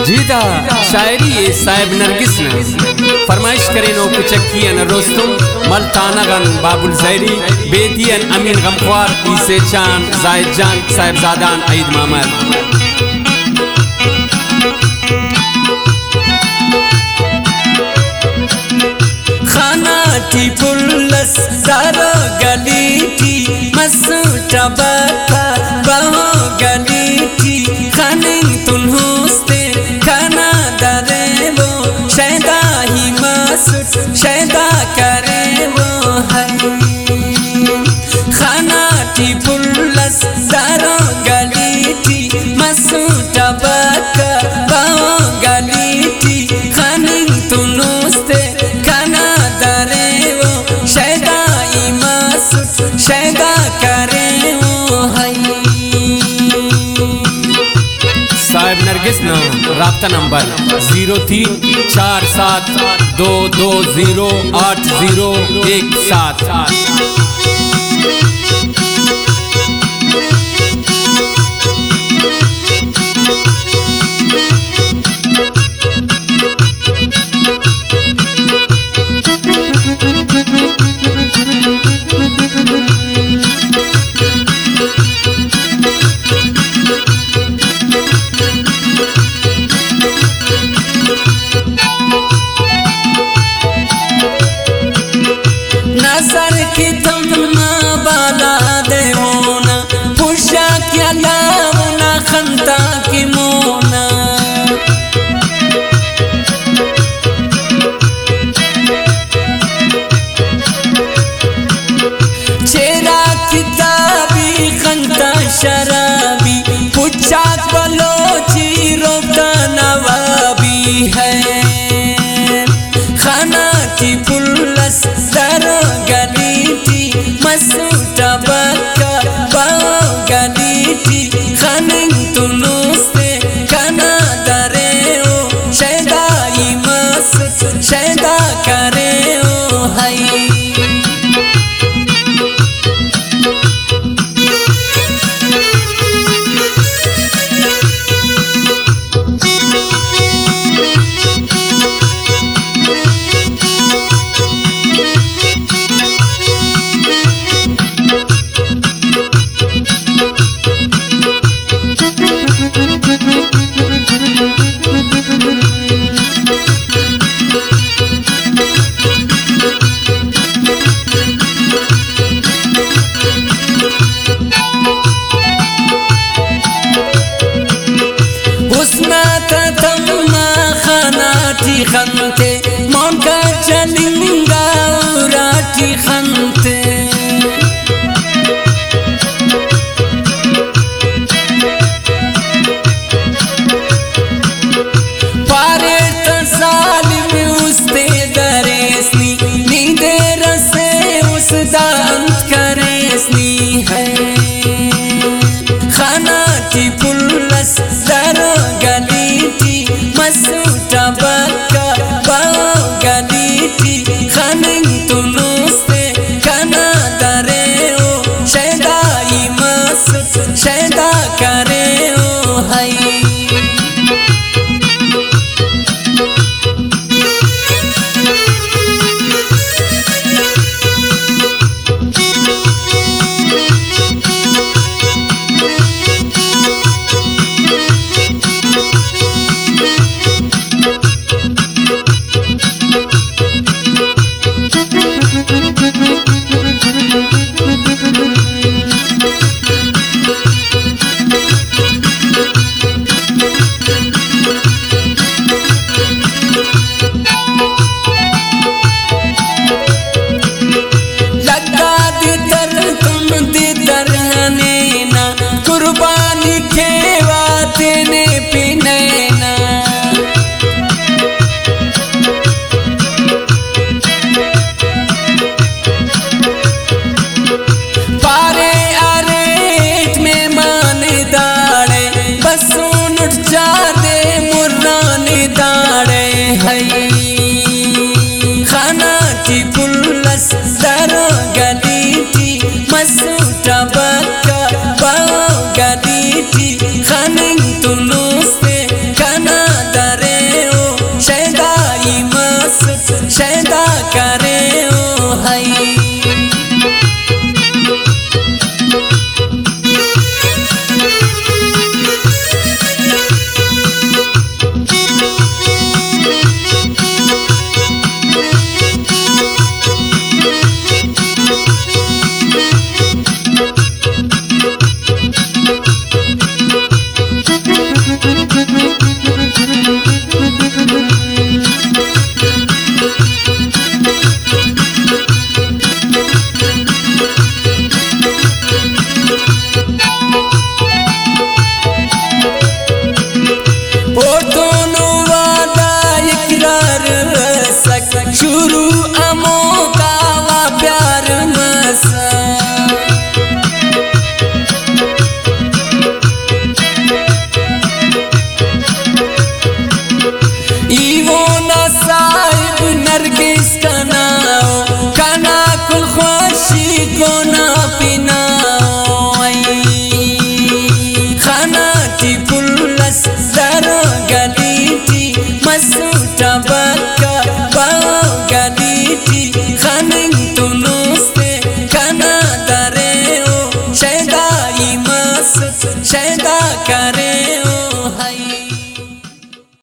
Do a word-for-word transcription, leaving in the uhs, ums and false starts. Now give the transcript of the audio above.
जीदा शायरी ये साहिब नरगिस न फरमाइश करे नो कुचक्कियन रोस्तुम मल्तानगन बाबुल जैरी बेतियन अमीन गमख्वार ईसे चान जायद जान साहिबजादान ईद मामद खाना टी पुल्लस दारो गली टी मसू टबका बहो गली टी खाने तुन होस्ते खाना दरे वो शैदा ही मसुट शैदा करे वो है खाना टी पुल्लस दारो गली टी मसू टबका बहो गली टी खाने तुन होस्ते शैदा करे वो है साहिब नरगिस न राब्ता नंबर जीरो तीन चार सात दो दो जीरो आठ जीरो एक सात। नजर की तुम बाला दे मोना पुषा क्या लावना खंता की मोना चेरा किताबी खंता शराबी पुछा बलोची रोका नवाबी है खाना की पुल्लस दरो गली टी मसू टबका बाओ गली टी खाने तुनुस्ते खाना दरे ओ शैदा ही मसू शैदा करे ओ है खंते मौन का चलिंगा उराटी खंते पारे तसालिम उसते दरेसनी नींदे रसे उस दांत करेसनी है खाना टी पुल्लस दरो गली टी मसू टबका बाओ गली टी खाने तुनुस्ते खाना बस